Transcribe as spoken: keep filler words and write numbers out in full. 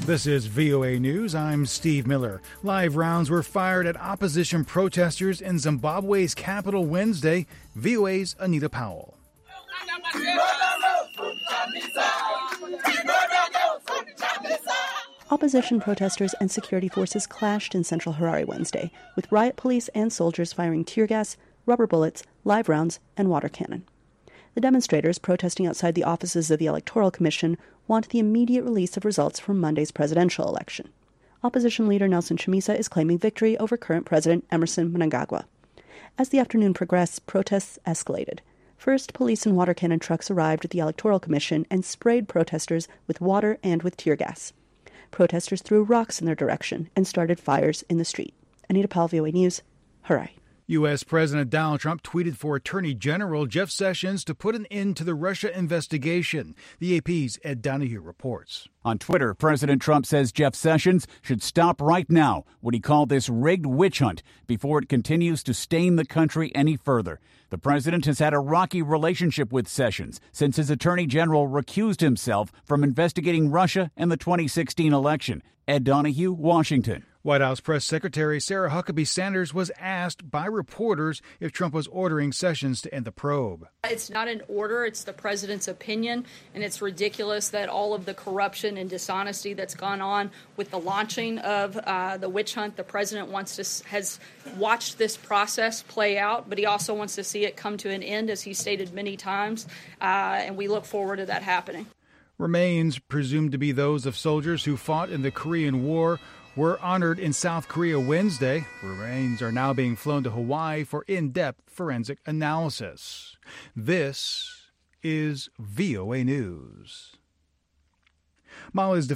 This is V O A News. I'm Steve Miller. Live rounds were fired at opposition protesters in Zimbabwe's capital Wednesday. V O A's Anita Powell. Opposition protesters and security forces clashed in central Harare Wednesday, with riot police and soldiers firing tear gas, rubber bullets, live rounds, and water cannon. The demonstrators protesting outside the offices of the Electoral Commission want the immediate release of results from Monday's presidential election. Opposition leader Nelson Chamisa is claiming victory over current President Emerson Mnangagwa. As the afternoon progressed, protests escalated. First, police and water cannon trucks arrived at the Electoral Commission and sprayed protesters with water and with tear gas. Protesters threw rocks in their direction and started fires in the street. Anita Powell, V O A News, Harare. U S. President Donald Trump tweeted for Attorney General Jeff Sessions to put an end to the Russia investigation. The A P's Ed Donahue reports. On Twitter, President Trump says Jeff Sessions should stop right now what he called this rigged witch hunt before it continues to stain the country any further. The president has had a rocky relationship with Sessions since his attorney general recused himself from investigating Russia and the twenty sixteen election. Ed Donahue, Washington. White House Press Secretary Sarah Huckabee Sanders was asked by reporters if Trump was ordering Sessions to end the probe. It's not an order, it's the president's opinion, and it's ridiculous that all of the corruption and dishonesty that's gone on with the launching of uh, the witch hunt, the president wants to has watched this process play out, but he also wants to see it come to an end, as he stated many times, uh, and we look forward to that happening. Remains presumed to be those of soldiers who fought in the Korean War were honored in South Korea Wednesday. Remains are now being flown to Hawaii for in-depth forensic analysis. This is V O A News. Mali's